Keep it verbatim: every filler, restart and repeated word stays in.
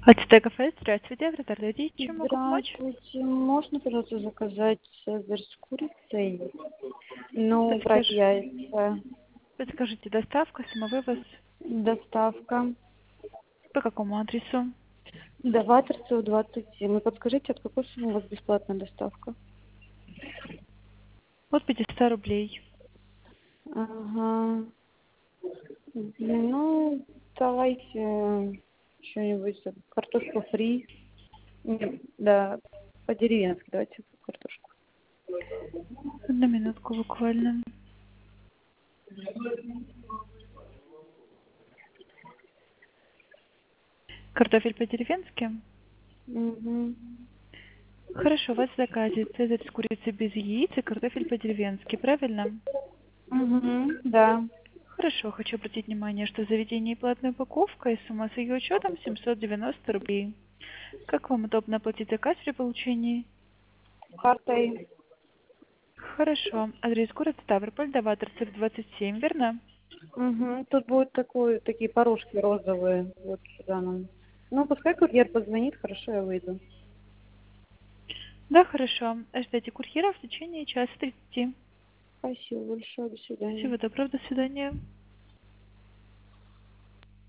АТТ кафе, здравствуйте, Вратарь, чем могу помочь? Здравствуйте. Можно, пожалуйста, заказать цезарь с курицей? Ну, брать Подскажи, яйца. подскажите, доставка, самовывоз, Доставка. по какому адресу? До Ватерцева двадцать семь. И подскажите, от какой суммы у вас бесплатная доставка? От пятисот рублей. Ага. Ну, давайте что-нибудь. Картошку фри. М, Да, по-деревенски давайте картошку. Одну минутку буквально. Картофель по-деревенски? Угу. Хорошо, у вас в заказе цезарь с курицей без яиц и картофель по-деревенски, правильно? Угу. Да. Хорошо, хочу обратить внимание, что в заведении платная упаковка и сумма с ее учетом семьсот девяносто рублей. Как вам удобно оплатить заказ при получении? Картой. Хорошо, адрес город Ставрополь, до Ватерцев двадцать семь, верно? Угу. Тут будет такой, такие порожки розовые. Вот сюда нам. Ну, пускай курьер позвонит, хорошо, я выйду. Да, хорошо. Ждите курьера в течение часа тридцати. Спасибо большое, до свидания. Всего доброго, до свидания.